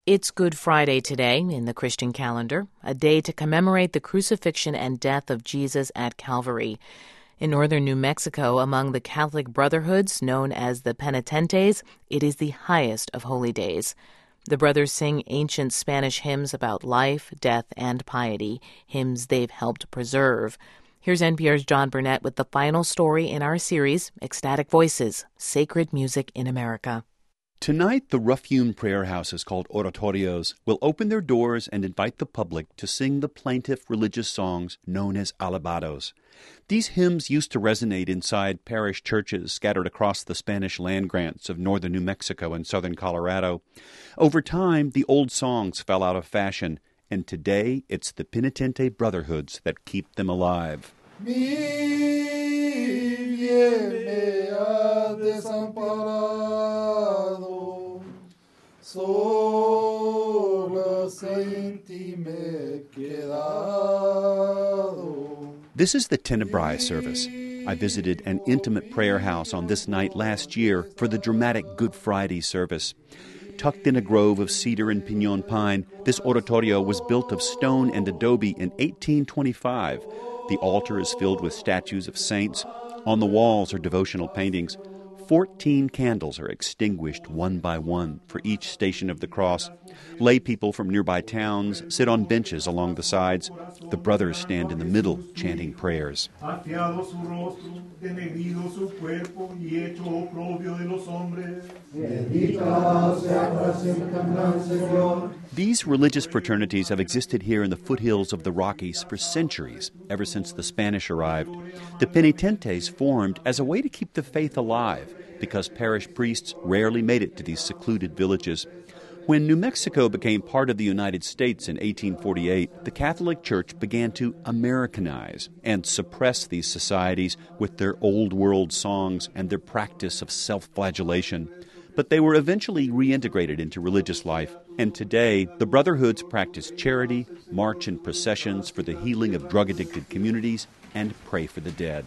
It's Good Friday today in the Christian calendar, a day to commemorate the crucifixion and death of Jesus at Calvary. In northern New Mexico, among the Catholic brotherhoods known as the Penitentes, it is the highest of holy days. The brothers sing ancient Spanish hymns about life, death, and piety, hymns they've helped preserve. Here's NPR's John Burnett with the final story in our series, Ecstatic Voices, Sacred Music in America. Tonight, the rough-hewn prayer houses called oratorios will open their doors and invite the public to sing the plaintive religious songs known as alabados. These hymns used to resonate inside parish churches scattered across the Spanish land grants of northern New Mexico and southern Colorado. Over time, the old songs fell out of fashion, and today it's the penitente brotherhoods that keep them alive. Mi bien me ha desamparado, sola sin ti me he quedado. This is the Tenebrae service. I visited an intimate prayer house on this night last year for the dramatic Good Friday service. Tucked in a grove of cedar and piñon pine, this oratorio was built of stone and adobe in 1825. The altar is filled with statues of saints. On the walls are devotional paintings. 14 candles are extinguished one by one for each station of the cross. Lay people from nearby towns sit on benches along the sides. The brothers stand in the middle, chanting prayers. These religious fraternities have existed here in the foothills of the Rockies for centuries, ever since the Spanish arrived. The penitentes formed as a way to keep the faith alive, because parish priests rarely made it to these secluded villages. When New Mexico became part of the United States in 1848, the Catholic Church began to Americanize and suppress these societies with their old world songs and their practice of self-flagellation. But they were eventually reintegrated into religious life, and today the brotherhoods practice charity, march in processions for the healing of drug-addicted communities, and pray for the dead.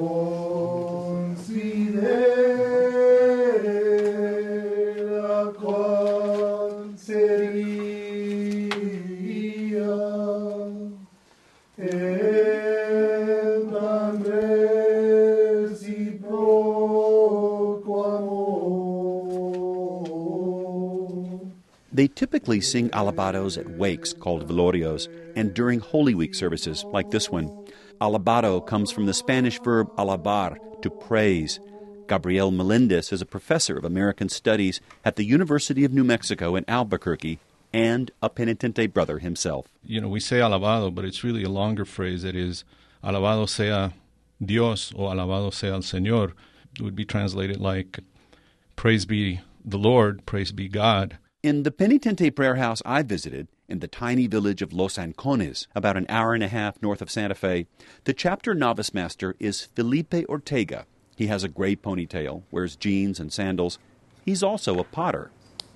They typically sing alabados at wakes called velorios and during Holy Week services like this one. Alabado comes from the Spanish verb alabar, to praise. Gabriel Melendez is a professor of American Studies at the University of New Mexico in Albuquerque and a penitente brother himself. You know, we say alabado, but it's really a longer phrase that is alabado sea Dios or alabado sea el Señor. It would be translated like praise be the Lord, praise be God. In the penitente prayer house I visited, in the tiny village of Los Ancones, about an hour and a half north of Santa Fe, the chapter novice master is Felipe Ortega. He has a gray ponytail, wears jeans and sandals. He's also a potter.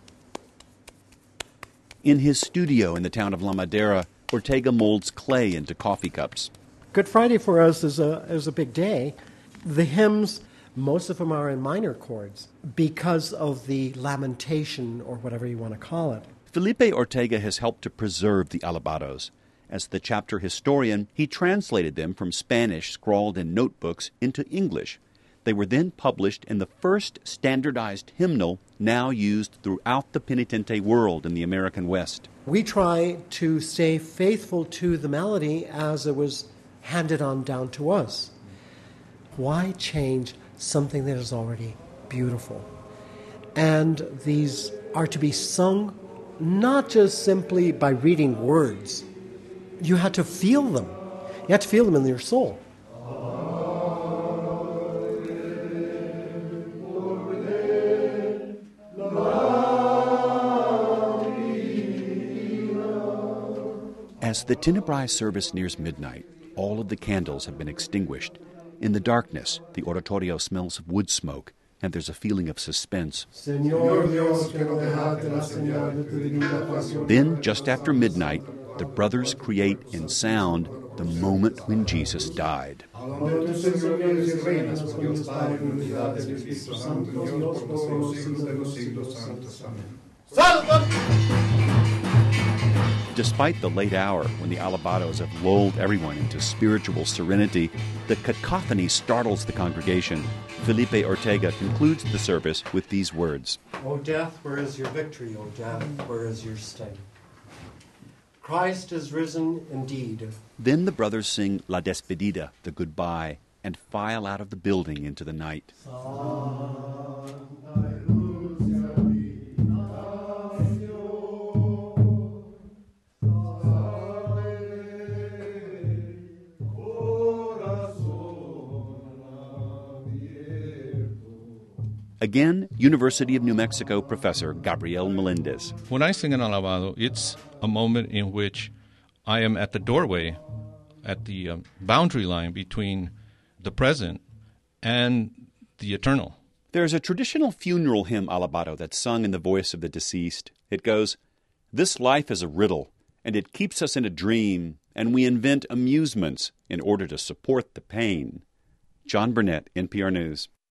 In his studio in the town of La Madera, Ortega molds clay into coffee cups. Good Friday for us is a big day. The hymns, most of them are in minor chords because of the lamentation or whatever you want to call it. Felipe Ortega has helped to preserve the alabados. As the chapter historian, he translated them from Spanish scrawled in notebooks into English. They were then published in the first standardized hymnal now used throughout the penitente world in the American West. We try to stay faithful to the melody as it was handed on down to us. Why change something that is already beautiful? And these are to be sung not just simply by reading words. You had to feel them. You had to feel them in your soul. As the Tenebrae service nears midnight, all of the candles have been extinguished. In the darkness, the oratorio smells of wood smoke, and there's a feeling of suspense. Then, just after midnight, the brothers create in sound the moment when Jesus died. ¡Salva! Despite the late hour when the alabados have lulled everyone into spiritual serenity, the cacophony startles the congregation. Felipe Ortega concludes the service with these words. O death, where is your victory? O death, where is your sting? Christ is risen indeed. Then the brothers sing La Despedida, the goodbye, and file out of the building into the night. Again, University of New Mexico professor Gabriel Melendez. When I sing an alabado, it's a moment in which I am at the doorway, at the boundary line between the present and the eternal. There's a traditional funeral hymn alabado that's sung in the voice of the deceased. It goes, "This life is a riddle, and it keeps us in a dream, and we invent amusements in order to support the pain." John Burnett, NPR News.